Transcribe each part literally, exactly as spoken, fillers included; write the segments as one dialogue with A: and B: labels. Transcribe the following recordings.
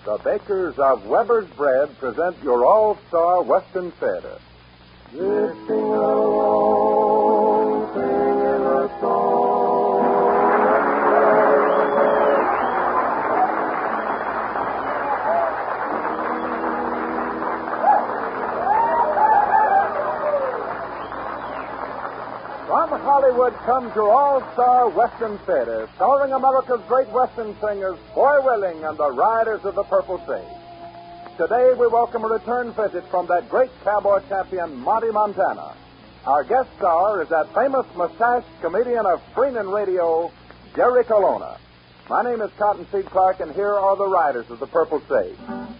A: The bakers of Weber's Bread present your all-star Western Theater.
B: Drifting along, singing a song.
A: From Hollywood comes your all-star Western Theater, starring America's great Western singers, Foy Willing and the Riders of the Purple Sage. Today we welcome a return visit from that great cowboy champion, Monty Montana. Our guest star is that famous mustached comedian of screen and radio, Jerry Colonna. My name is Cottonseed Clark, and here are the Riders of the Purple Sage.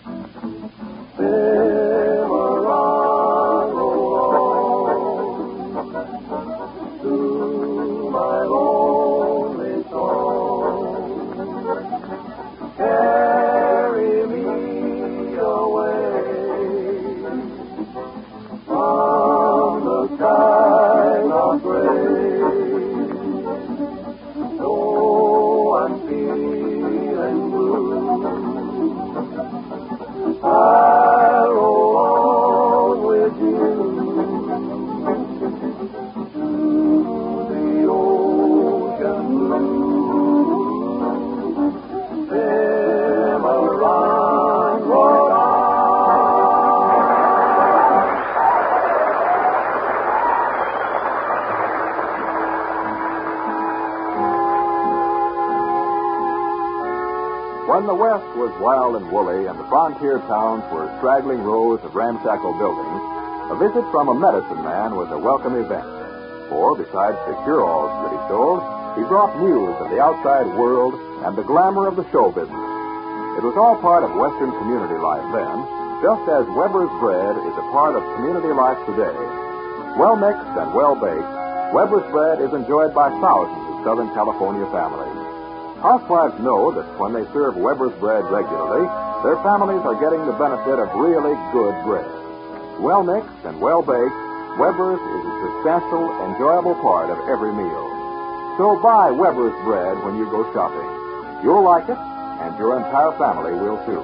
C: When the West was wild and woolly and the frontier towns were straggling rows of ramshackle buildings, a visit from a medicine man was a welcome event. For besides the cure-alls that he sold, he brought news of the outside world and the glamour of the show business. It was all part of Western community life then, just as Weber's Bread is a part of community life today. Well mixed and well baked, Weber's Bread is enjoyed by thousands of Southern California families. Housewives know that when they serve Weber's Bread regularly, their families are getting the benefit of really good bread. Well mixed and well baked, Weber's is a substantial, enjoyable part of every meal. So buy Weber's Bread when you go shopping. You'll like it, and your entire family will too.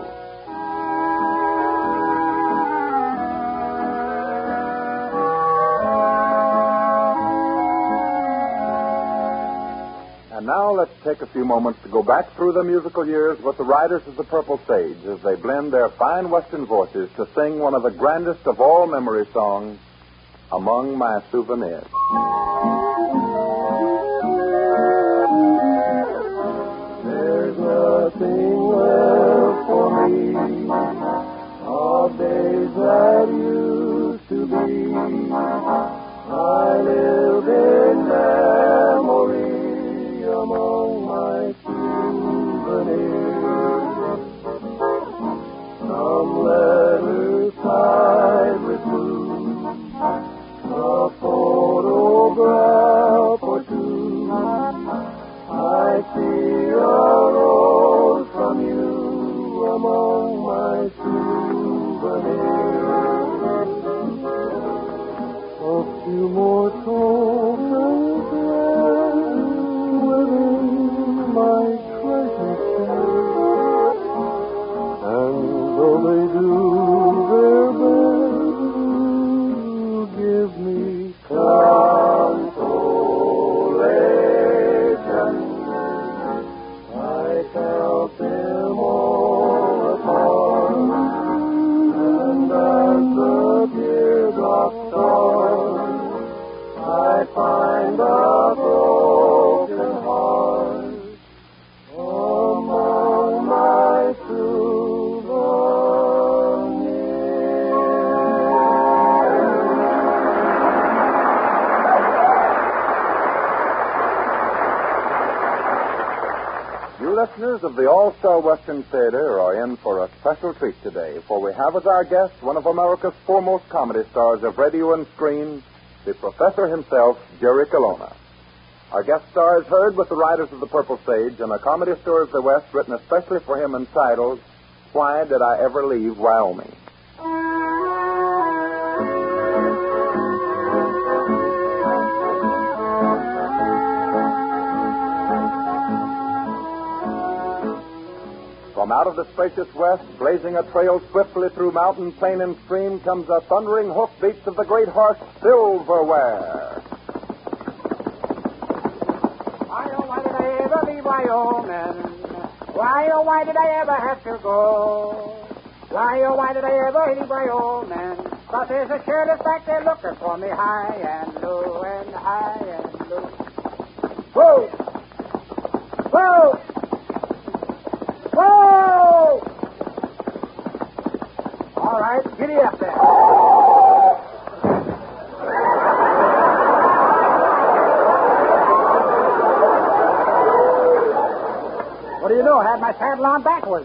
A: And now let's take a few moments to go back through the musical years with the Riders of the Purple Sage as they blend their fine Western voices to sing one of the grandest of all memory songs, Among My Souvenirs.
B: There's nothing left for me of days that used to be. I live in memory among my souvenirs. Some letters tied with blue, a photograph or two. I see a rose from you among my souvenirs. A few more tokens my treasure chest, and though they do their best to give me consolation, I count them all apart, and as the teardrops start, I find a broken heart among my souvenirs.
A: You listeners of the All-Star Western Theater are in for a special treat today, for we have as our guest one of America's foremost comedy stars of radio and screen, the professor himself, Jerry Colonna. Our guest star is heard with the Riders of the Purple Sage in a comedy story of the West written especially for him entitled, Why Did I Ever Leave Wyoming? From out of the spacious west, blazing a trail swiftly through mountain, plain, and stream, comes the thundering hoofbeats of the great horse, Silverware.
D: Why, oh, why did I ever leave Wyoming? Why, oh, why did I ever have to go? Why, oh, why did I ever leave Wyoming? 'Cause there's a sheriff back there looking for me high and low and high and low. Whoa! Whoa! Whoa! All right, giddy up there. What do you know? I had my saddle on backwards.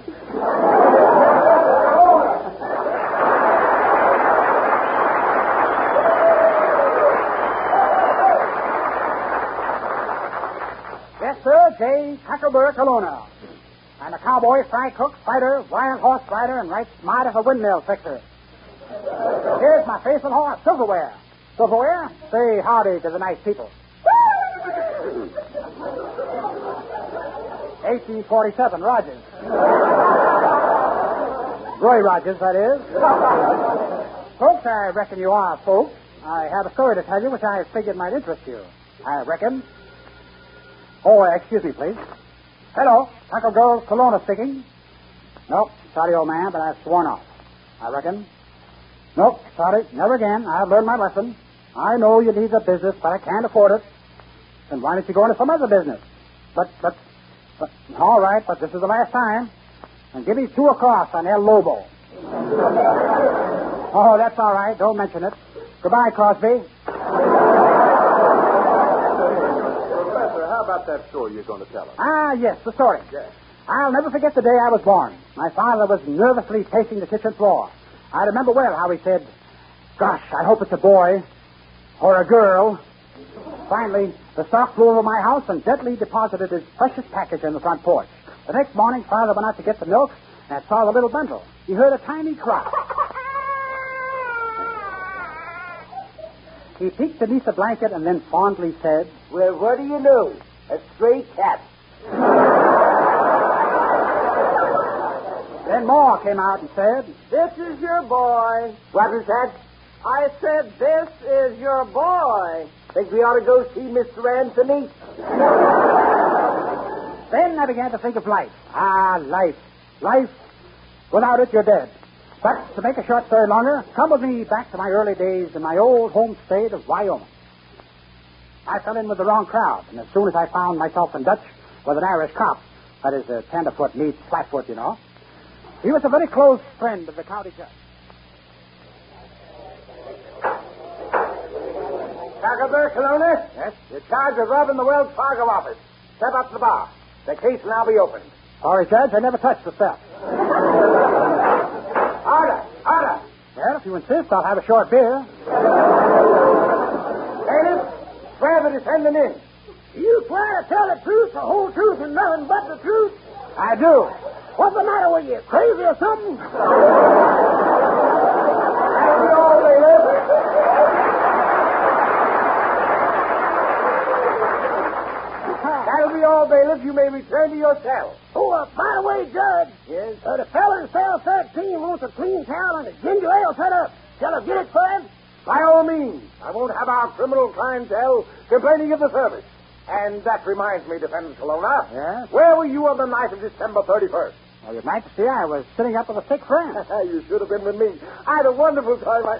D: Yes, sir, J. Huckleberry Colonna. I'm a cowboy, fry cook, fighter, wild horse rider, and right smart as a windmill fixer. Here's my faithful horse, Silverware. Silverware, say howdy to the nice people. eighteen forty-seven, Rogers. Roy Rogers, that is. Folks, I reckon you are folks. I have a story to tell you which I figured might interest you. I reckon. Oh, excuse me, please. Hello, Taco Girl Colonna speaking. Nope, sorry, old man, but I've sworn off. I reckon. Nope, sorry, never again. I've learned my lesson. I know you need the business, but I can't afford it. Then why don't you go into some other business? But, but, but, all right, but this is the last time. And give me two across on El Lobo. Oh, that's all right. Don't mention it. Goodbye, Crosby.
A: How about that story you're going to tell us?
D: Ah, yes, the story.
A: Yes.
D: I'll never forget the day I was born. My father was nervously pacing the kitchen floor. I remember well how he said, "Gosh, I hope it's a boy or a girl." Finally, the stock flew over my house and gently deposited his precious package on the front porch. The next morning, Father went out to get the milk and saw the little bundle. He heard a tiny cry. He peeked beneath the blanket and then fondly said,
B: "Well, what do you know? A stray cat."
D: Then Ma came out and said,
B: "This is your boy." What is that? I said, "This is your boy." Think we ought to go see Mister Anthony?
D: Then I began to think of life. Ah, life. Life. Without it, you're dead. But to make a short story longer, come with me back to my early days in my old home state of Wyoming. I fell in with the wrong crowd, and as soon as I found myself in Dutch with an Irish cop, that is, a tenderfoot meets flatfoot, you know, he was a very close friend of the county judge.
B: Huckleberry Colonna?
D: Yes?
B: You're charged with robbing the Wells Fargo office. Step up to the bar. The case will now be opened.
D: Sorry, Judge, I never touched the stuff.
B: Order! Order!
D: Well, if you insist, I'll have a short beer.
B: Bailiff, swear the defendant in.
D: You swear to tell the truth, the whole truth, and nothing but the truth? I do. What's the matter with you? Crazy or something?
B: That'll be all, bailiff. That'll be all, bailiff. You may return to your cell.
D: Oh, uh, by the way, Judge.
B: Yes?
D: Uh, the fella in cell thirteen wants a clean towel and a ginger ale set up. Shall I get it for him?
B: By all means. I won't have our criminal clientele complaining of the service. And that reminds me, Defendant Colonna.
D: Yes?
B: Where were you on the night of December thirty-first?
D: Well, Your Majesty, I was sitting up with a sick friend.
B: You should have been with me. I had a wonderful time. I...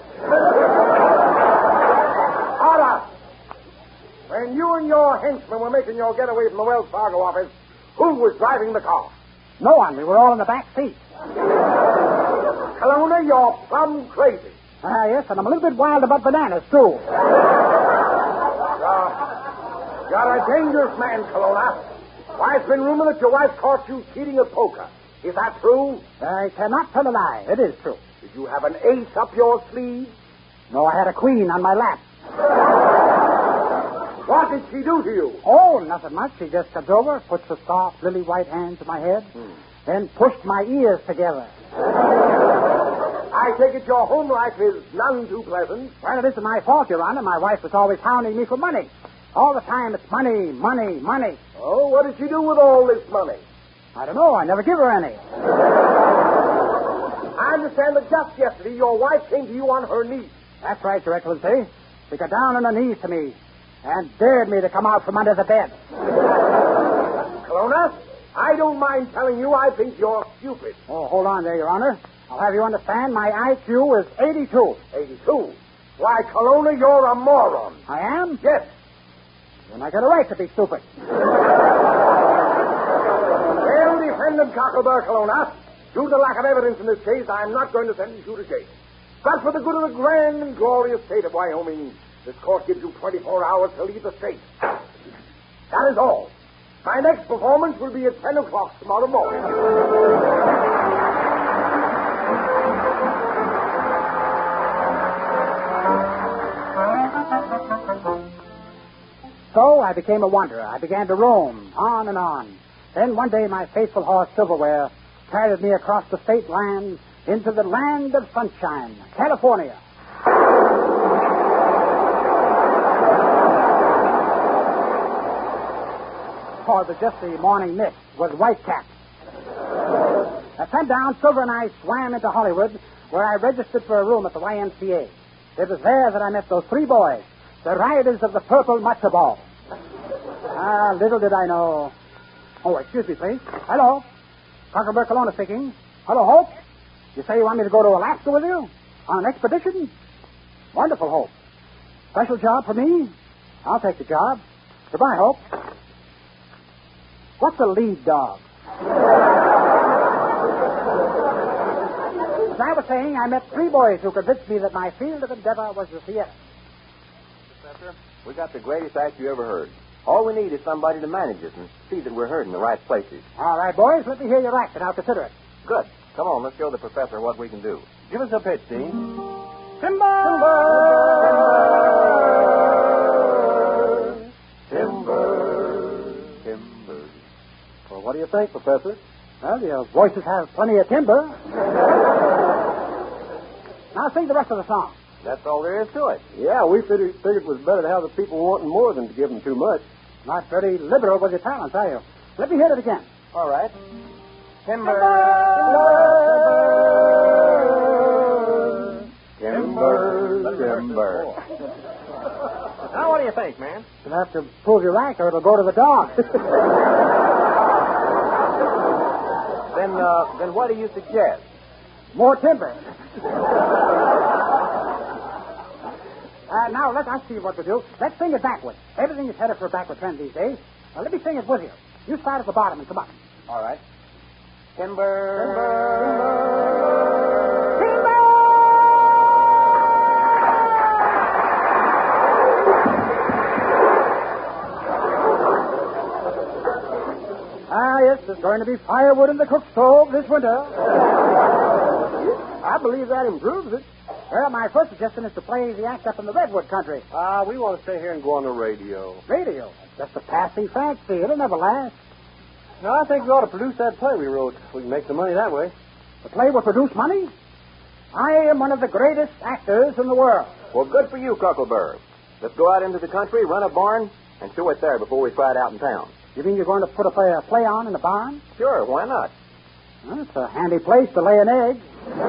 B: Order! When you and your henchmen were making your getaway from the Wells Fargo office, who was driving the car?
D: No one. We were all in the back seat.
B: Colonna, you're plumb crazy.
D: Ah, yes, and I'm a little bit wild about bananas, too.
B: You're, you're a dangerous man, Colonna. Why, it's been rumored that your wife caught you cheating at poker. Is that true?
D: I cannot tell a lie. It is true.
B: Did you have an ace up your sleeve?
D: No, I had a queen on my lap.
B: What did she do to you?
D: Oh, nothing much. She just comes over, puts the soft, lily white hands on my head,
B: Hmm.
D: then pushed my ears together.
B: I take it your home life is none too pleasant.
D: Well, it isn't my fault, Your Honor. My wife was always hounding me for money. All the time it's money, money, money.
B: Oh, what did she do with all this money?
D: I don't know. I never give her any.
B: I understand that just yesterday your wife came to you on her knees.
D: That's right, Your Excellency. She got down on her knees to me and dared me to come out from under the bed.
B: Colonna, I don't mind telling you I think you're stupid.
D: Oh, hold on there, Your Honor. I'll have you understand my I Q is eighty-two.
B: eighty-two? Why, Colonna, you're a moron.
D: I am?
B: Yes.
D: Then I got a right to be stupid.
B: Well, defendant Cocklebur, Colonna, due to the lack of evidence in this case, I'm not going to sentence you to jail. But for the good of the grand and glorious state of Wyoming, this court gives you twenty-four hours to leave the state. That is all. My next performance will be at ten o'clock tomorrow morning.
D: So I became a wanderer. I began to roam on and on. Then one day my faithful horse, Silverware, carried me across the state line into the land of sunshine, California. For the just the morning mist with white caps. At sundown, Silver and I swam into Hollywood, where I registered for a room at the Y M C A. It was there that I met those three boys, the riders of the Purple Matzo Ball. Ah, little did I know. Oh, excuse me, please. Hello. Cocklebur Colonna speaking. Hello, Hope. You say you want me to go to Alaska with you? On an expedition? Wonderful, Hope. Special job for me? I'll take the job. Goodbye, Hope. What's a lead dog? As I was saying, I met three boys who convinced me that my field of endeavor was the theater.
E: Professor, we got the greatest act you ever heard. All we need is somebody to manage it and see that we're heard in the right places.
D: All right, boys, let me hear your act, and I'll consider it.
E: Good. Come on, let's show the professor what we can do. Give us a pitch, Dean.
D: Timber!
E: Timber! Timber.
B: Well, what do you think, Professor?
D: Well, your voices have plenty of timber. Now sing the rest of the song.
E: That's all there is to it.
B: Yeah, we figured, figured it was better to have the people wanting more than to give them too much.
D: Not very liberal with your talents, are you? Let me hear it again.
E: All right.
D: Timber!
E: Timber! Timber! Now, what do you think, man?
D: You'll have to prove your act or it'll go to the dog.
E: Then, uh, then what do you suggest?
D: More timber. Uh, now, let us see what to do. Let's sing it backwards. Everything is headed for a backward trend these days. Now, let me sing it with you. You start at the bottom and come up.
E: All right. Timber.
D: Timber. Ah, yes, there's going to be firewood in the cook stove this winter.
B: I believe that improves it.
D: Well, my first suggestion is to play the act up in the Redwood country.
B: Ah, uh, we want to stay here and go on the radio.
D: Radio? That's just a passing fancy. It'll never last.
B: No, I think we ought to produce that play we wrote. We can make some money that way.
D: The play will produce money? I am one of the greatest actors in the world.
E: Well, good for you, Cocklebur. Let's go out into the country, run a barn, and show it there before we try it out in town.
D: You mean you're going to put a play, a play on in the barn?
E: Sure, why not?
D: Well, it's a handy place to lay an egg.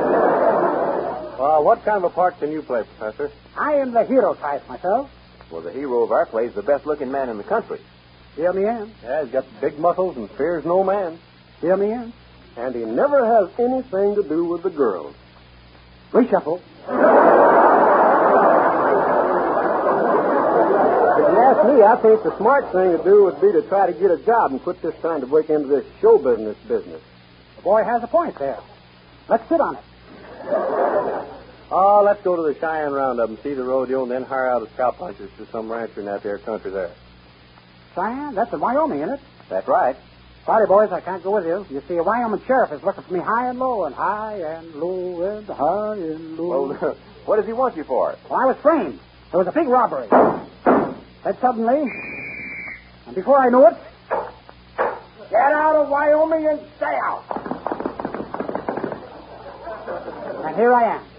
B: Uh, what kind of a part can you play, Professor?
D: I am the hero type myself.
E: Well, the hero of our play is the best-looking man in the country.
D: Feel me in.
B: Yeah, he's got big muscles and fears no man.
D: Feel me in.
B: And he never has anything to do with the girls.
D: Reshuffle.
B: If you ask me, I think the smart thing to do would be to try to get a job and quit this trying to break into this show business business.
D: The boy has a point there. Let's sit on it.
B: Oh, let's go to the Cheyenne Roundup and see the rodeo and then hire out as cowpunchers to some rancher in that there country there.
D: Cheyenne? That's in Wyoming, isn't it?
E: That's right.
D: Sorry, boys, I can't go with you. You see, a Wyoming sheriff is looking for me high and low and high and low and high and low.
E: Well, what does he want you for?
D: Well, I was framed. There was a big robbery. Then suddenly, and before I knew it, get out of Wyoming and stay out. And here I am.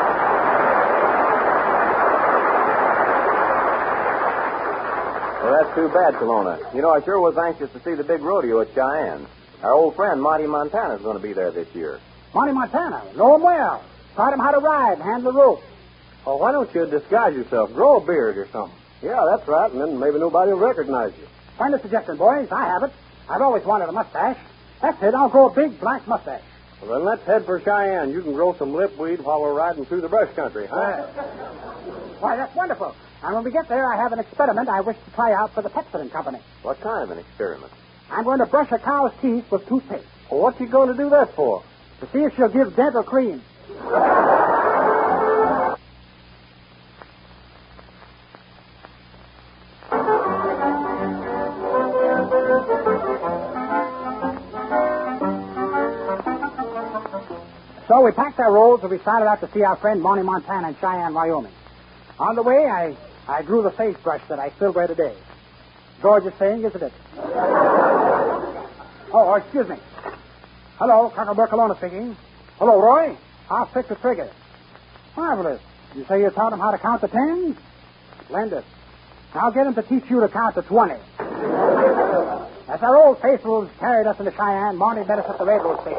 E: Well, that's too bad, Kelowna. You know, I sure was anxious to see the big rodeo at Cheyenne. Our old friend Monty Montana's going to be there this year.
D: Monty Montana. Know him well. Taught him how to ride and handle the rope.
B: Oh, why don't you disguise yourself? Grow a beard or something. Yeah, that's right, and then maybe nobody will recognize you.
D: Find a suggestion, boys. I have it. I've always wanted a mustache. That's it. I'll grow a big black mustache.
B: Well, then let's head for Cheyenne. You can grow some lipweed while we're riding through the brush country, huh?
D: Why, that's wonderful. And when we get there, I have an experiment I wish to try out for the Pepsodent Company.
E: What kind of an experiment?
D: I'm going to brush a cow's teeth with toothpaste.
B: Well, what's he going to do that for?
D: To see if she'll give dental cream. So we packed our rolls and we started out to see our friend Monty Montana in Cheyenne, Wyoming. On the way, I, I drew the sagebrush that I still wear today. Gorgeous saying, isn't it? Oh, excuse me. Hello, Cocklebur Kelowna speaking. Hello, Roy. I'll fix the trigger. Marvelous. You say you taught him how to count to ten? Splendid. I'll get him to teach you to count to twenty. As our old faithfuls carried us into Cheyenne, Monty met us at the railroad station.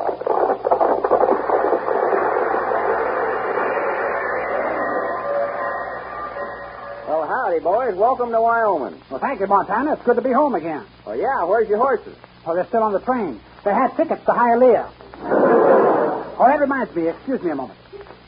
E: Well, howdy, boys. Welcome to Wyoming.
D: Well, thank you, Montana. It's good to be home again.
E: Well, yeah, where's your horses?
D: Oh, they're still on the train. They had tickets to Hialeah. Oh, that reminds me. Excuse me a moment.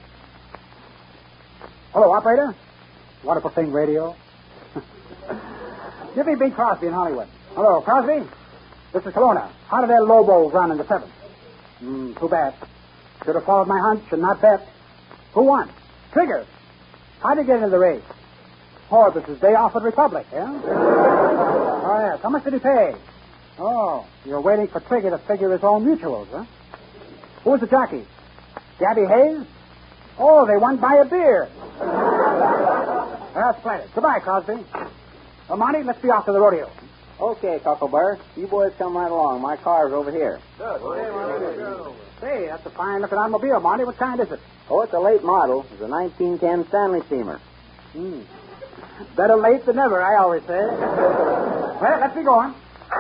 D: Hello, operator. Wonderful thing, radio. Give me Bing Crosby in Hollywood. Hello, Crosby. This is Kelowna. How did El Lobo run in the seventh? Hmm, too bad. Should have followed my hunch and not bet. Who won? Trigger. How did he get into the race? Oh, this is day off at Republic, yeah? Oh, yes. How much did he pay? Oh, you're waiting for Trigger to figure his own mutuals, huh? Who was the jockey? Gabby Hayes? Oh, they won by a beer. That's splendid. Goodbye, Crosby. Well, Monty, let's be off to the rodeo.
E: Okay, Cocklebur. You boys come right along. My car's over here.
D: Say, that's a fine-looking automobile, Monty. What kind is it?
E: Oh, it's a late model. It's a nineteen ten Stanley steamer.
D: Hmm. Better late than never, I always say. Well, let's be going.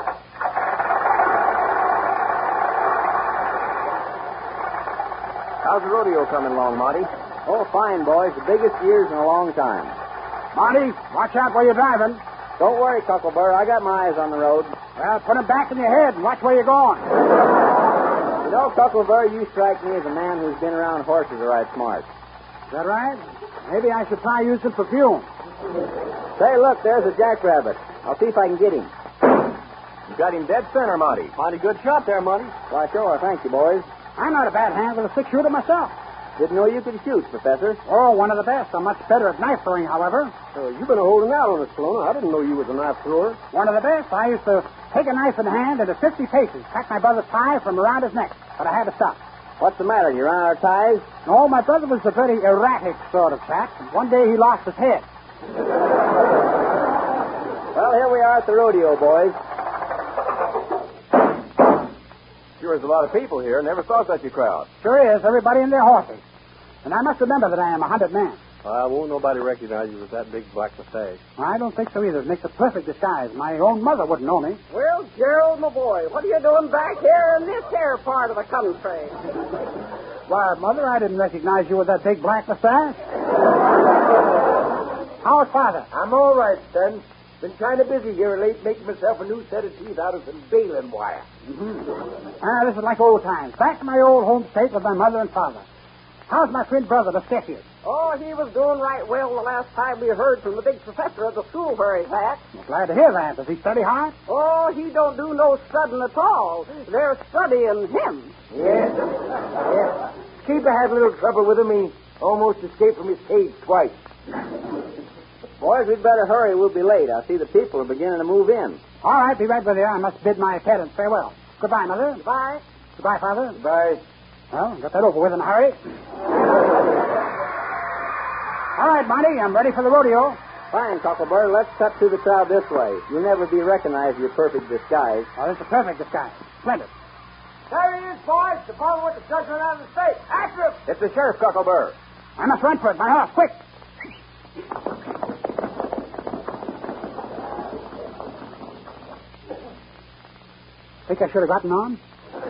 E: How's the rodeo coming along, Monty? Oh, fine, boys. The biggest years in a long time.
D: Monty, watch out where you're driving.
E: Don't worry, Cocklebur. I got my eyes on the road.
D: Well, put them back in your head and watch where you're going.
E: You know, Cocklebur, you strike me as a man who's been around horses all right smart.
D: Is that right? Maybe I should try using perfume.
E: Say, look, there's a jackrabbit. I'll see if I can get him. You got him dead center, Monty.
B: Mighty good shot there, Monty.
E: Why, sure. Thank you, boys.
D: I'm not a bad hand with a six-shooter myself.
E: Didn't know you could shoot, Professor.
D: Oh, one of the best. I'm much better at knife throwing, however.
B: Uh, you've been holding out on us, Kelowna. I didn't know you was a knife thrower.
D: One of the best. I used to take a knife in hand and at fifty paces, cut my brother's tie from around his neck. But I had to stop.
E: What's the matter? You ran out of ties?
D: No, my brother was a very erratic sort of chap. One day he lost his head.
E: Well, here we are at the rodeo, boys.
C: Sure is a lot of people here. Never saw such a crowd.
D: Sure is. Everybody in their horses. And I must remember that I am a hunted man.
B: Uh, won't nobody recognize you with that big black mustache.
D: I don't think so either. It makes a perfect disguise. My own mother wouldn't know me.
F: Well, Gerald, my boy, what are you doing back here in this here part of the country?
D: Why, Mother, I didn't recognize you with that big black mustache. How's Father?
B: I'm all right, son. Been kind of busy here late making myself a new set of teeth out of some baling wire.
D: Mm-hmm. Ah, this is like old times. Back to my old home state with my mother and father. How's my twin brother, the Stephius?
F: Oh, he was doing right well the last time we heard from the big professor at the school where he's at.
D: Well, glad to hear that. Does he study hard?
F: Oh, he don't do no studying at all. They're studying him.
B: Yes. Yes. Keeper had a little trouble with him. He almost escaped from his cage twice.
E: Boys, we'd better hurry. We'll be late. I see the people are beginning to move in.
D: All right, be right with you. I must bid my parents farewell. Goodbye, Mother.
F: Goodbye.
D: Goodbye, Father.
B: Goodbye.
D: Well, got that over with in a hurry. All right, Monty, I'm ready for the rodeo.
E: Fine, Cocklebur. Let's cut through the crowd this way. You'll never be recognized in your perfect disguise.
D: Oh, this is a perfect disguise. Splendid.
B: There he is, boys. The fellow with the judgment out of the state. After him.
C: It's the sheriff, Cocklebur.
D: I must run for it. My horse, quick. Think I should have gotten on?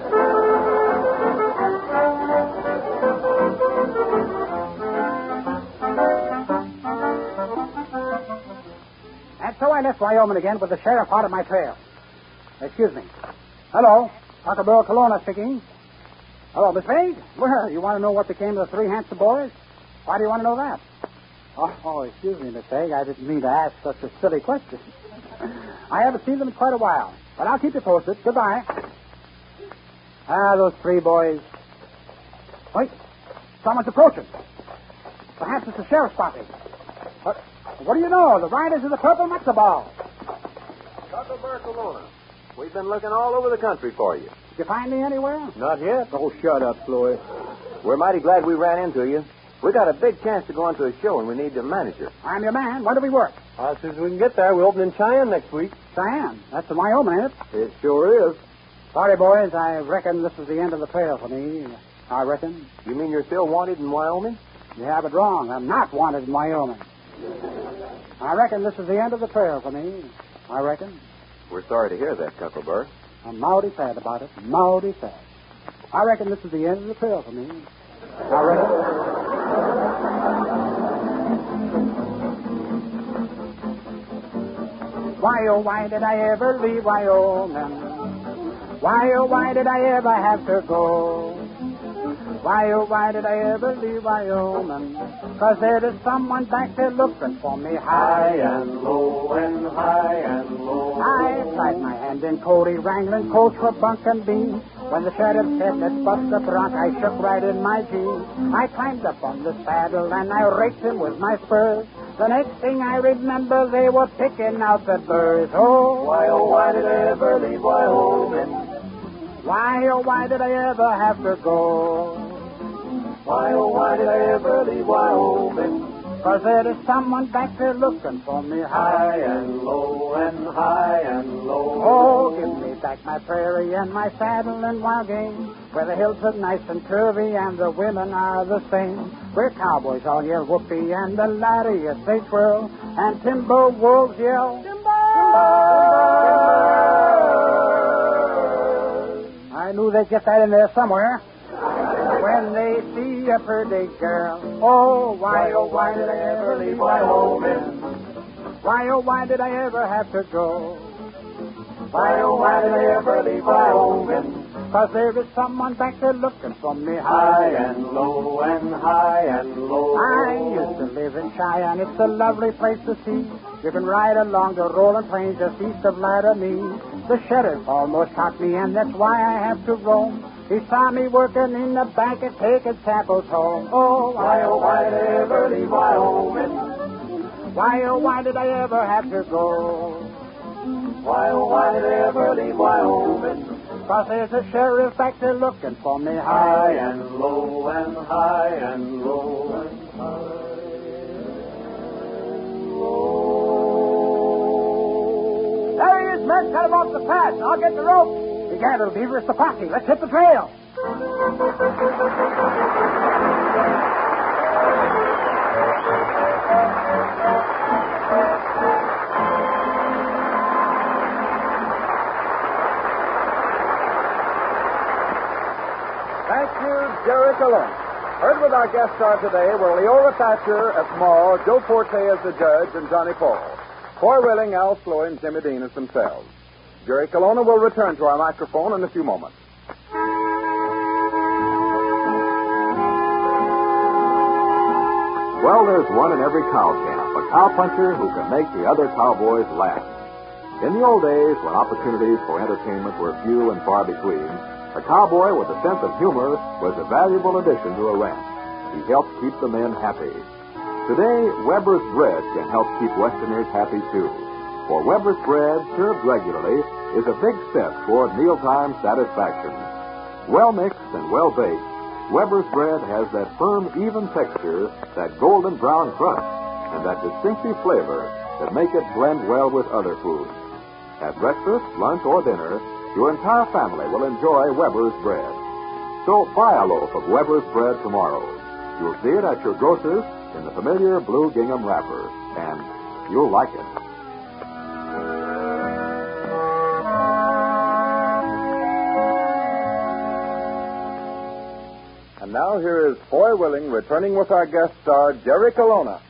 D: And so I left Wyoming again with the sheriff hot of my trail. Excuse me. Hello. Taco Bell Colonna speaking. Hello, Miss Vague? Well, you want to know what became of the three handsome boys? Why do you want to know that? Oh, oh, excuse me, Miss Vague. I didn't mean to ask such a silly question. I haven't seen them in quite a while, but I'll keep you posted. Goodbye. Ah, those three boys. Wait, someone's approaching. Perhaps it's the sheriff's party. What, what do you know? The riders of the Purple Matzo Ball.
E: Taco Barcelona. We've been looking all over the country for you.
D: Did you find me anywhere?
E: Not yet.
B: Oh, shut up, Floyd.
E: We're mighty glad we ran into you. We got a big chance to go on to a show, and we need a manager.
D: I'm your man. When do we work?
B: As soon as we can get there, we open in Cheyenne next week.
D: Cheyenne. That's in Wyoming, ain't it?
B: It sure is.
D: Sorry, boys. I reckon this is the end of the trail for me. I reckon.
E: You mean you're still wanted in Wyoming?
D: You have it wrong. I'm not wanted in Wyoming. I reckon this is the end of the trail for me. I reckon.
E: We're sorry to hear that, Cuckelberg.
D: I'm mighty sad about it. Mighty sad. I reckon this is the end of the trail for me. I reckon. Why, oh, why did I ever leave Wyoming? Why, oh, why did I ever have to go? Why, oh, why did I ever leave Wyoming? 'Cause there is someone back there looking for me high and low and high and low. I tried my hand in Cody wrangling coach for bunk and bean. When the sheriff said, let's bust the bronc, I shook right in my jeans. I climbed up on the saddle and I raked him with my spurs. The next thing I remember, they were picking out the birds. Oh, why, oh, why did I ever leave Wyoming? Why, oh, why did I ever have to go? Why, oh, why did I ever leave Wyoming? 'Cause there is someone back there looking for me high and low and high and low. Oh, give me back my prairie and my saddle and wild game, where the hills are nice and curvy and the women are the same, where cowboys all yell whoopee and the lariats they twirl, and timber wolves yell timber! I knew they'd get that in there somewhere. When they see a pretty girl, oh, why, oh, why did I ever leave Wyoming? Why, oh, why did I ever have to go? Why, oh, why did I ever leave Wyoming? 'Cause there is someone back there looking for me high and low and high and low. I used to live in Cheyenne. It's a lovely place to see. You can ride along the rolling plains just east of Laramie. The sheriff almost caught me, and that's why I have to roam. He saw me working in the bank at taking samples home. Oh, why, oh, why did I ever leave Wyoming? Why, oh, why did I ever have to go? Why, oh, why did I ever leave Wyoming? 'Cause there's a sheriff back there looking for me high and low and high and low and high and low. There he is, men. Cut him off the path. I'll get the rope. Gather, Beaver, it's the posse. Let's hit the trail.
A: Thank you, Jerry Colonna. Heard with our guest star today were Leora Thatcher as Ma, Joe Forte as the judge, and Johnny Paul. Coy Willing, Al Sloy, and Jimmy Dean as themselves. Jerry Colonna will return to our microphone in a few moments.
C: Well, there's one in every cow camp, a cowpuncher who can make the other cowboys laugh. In the old days, when opportunities for entertainment were few and far between, a cowboy with a sense of humor was a valuable addition to a ranch. He helped keep the men happy. Today, Weber's Bread can help keep Westerners happy, too. For Weber's Bread, served regularly, is a big step toward mealtime satisfaction. Well mixed and well baked, Weber's Bread has that firm, even texture, that golden brown crust, and that distinctive flavor that make it blend well with other foods. At breakfast, lunch, or dinner, your entire family will enjoy Weber's Bread. So buy a loaf of Weber's Bread tomorrow. You'll see it at your grocer's in the familiar blue gingham wrapper, and you'll like it.
A: And now here is Foy Willing returning with our guest star, Jerry Colonna.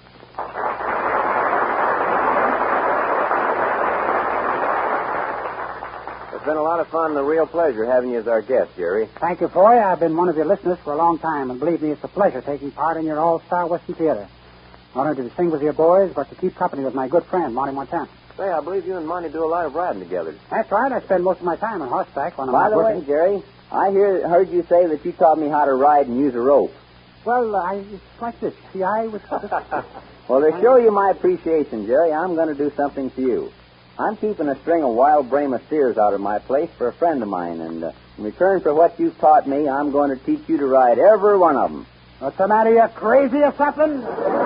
E: It's been a lot of fun and a real pleasure having you as our guest, Jerry.
D: Thank you, Foy. I've been one of your listeners for a long time, and believe me, it's a pleasure taking part in your all-star Western theater. Not only to sing with your boys, but to keep company with my good friend, Monty Montana.
E: Say, I believe you and Monty do a lot of riding together.
D: That's right. I spend most of my time on horseback when I'm
G: By
D: not
G: the
D: working.
G: way, Jerry, I hear, heard you say that you taught me how to ride and use a rope.
D: Well, I, it's like this. See, I was...
G: Well, to show you my appreciation, Jerry, I'm going to do something for you. I'm keeping a string of wild Brahma steers out of my place for a friend of mine, and uh, in return for what you've taught me, I'm going to teach you to ride every one of them.
D: What's the matter? You crazy or something?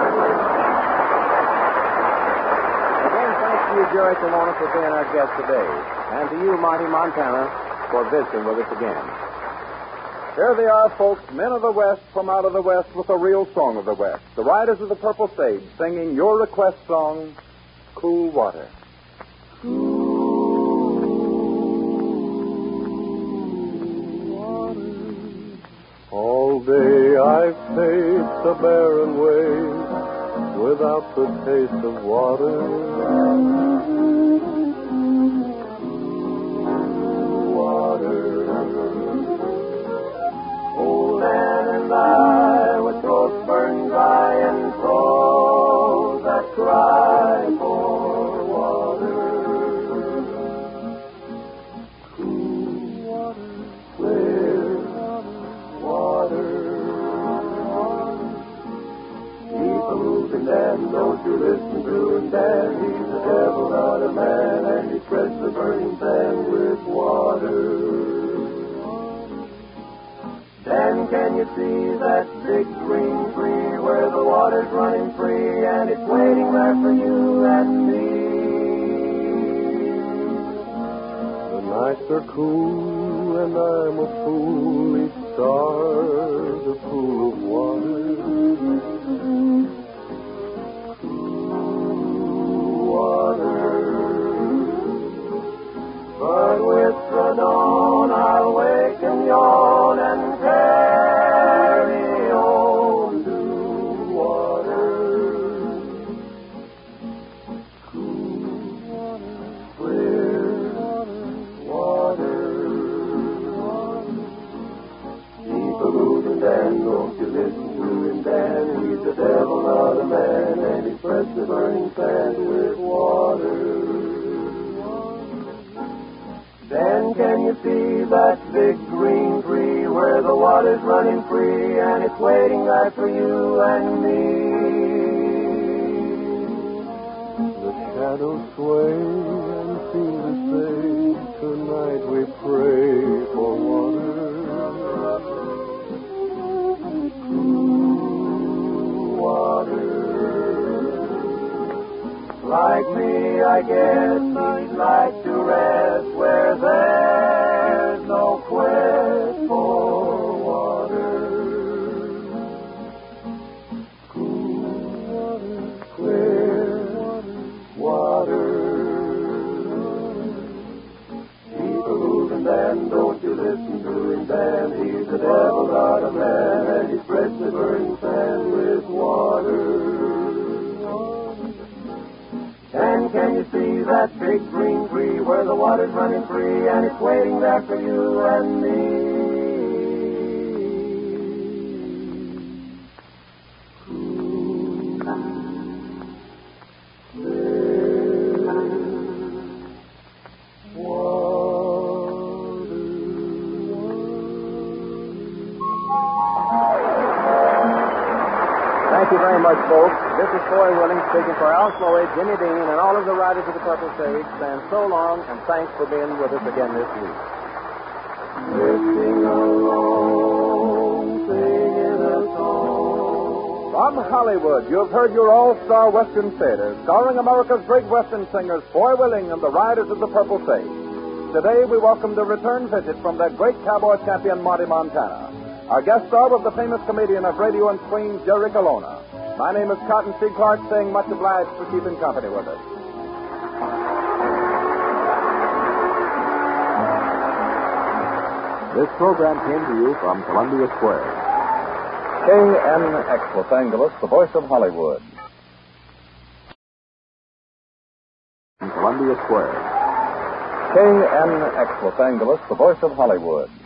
E: Again, thanks to you, Jerry Colonna, for being our guest today. And to you, Monty Montana, for visiting with us again.
A: Here they are, folks, men of the West from out of the West with a real song of the West. The Riders of the Purple Sage singing your request song, Cool Water.
H: All day I've paced the barren way without the taste of water. Water. Old man and I, with throats burned dry and souls that cry for water. Cool water, clear water. Keep a moving, Dan, don't you listen to him, Dan. He's the devil, not a man, and he spreads the burning sand with water. Dan, can you see that big green tree where the water's running free, and it's waiting there for you and me? The nights are cool, and I'm a fool. Each star's a pool of water. Cool water. But with the dawn, I'll wake and yawn and carry on to water. Cool water, clear water. Keep a moving, Dan, don't you listen to him, Dan. He's the devil, not a man, and he spreads the burning sand with water. Dan, can you see that big green tree where the water's running free, and it's waiting there for you and me? The shadows sway and seem to say, tonight we pray for water. Cool water. Like me, I guess he'd like to rest where there's no quest for water. Cool water, clear water. Keep a moving, Dan, don't you listen to him, Dan. He's the devil, not a man, and he spreads the burning sand with water. And can you see that big green tree where the water's running free, and it's waiting there for you and me? Cool, clear water.
E: Thank you very much, folks. This is Foy Willing speaking for Al Sloey, Jimmy Dean, and all of the Riders of the Purple Sage, saying so long and thanks for being with us again this week.
H: Drifting along, singing a song.
A: From Hollywood, you have heard your all-star Western theater, starring America's great Western singers, Foy Willing and the Riders of the Purple Sage. Today, we welcome the return visit from that great cowboy champion, Monty Montana. Our guest star was the famous comedian of radio and screen, Jerry Colonna. My name is Cotton C. Clark, saying much obliged for keeping company with us.
C: This program came to you from Columbia Square. K N X Los Angeles, the voice of Hollywood. Columbia Square. K N X Los Angeles, the voice of Hollywood.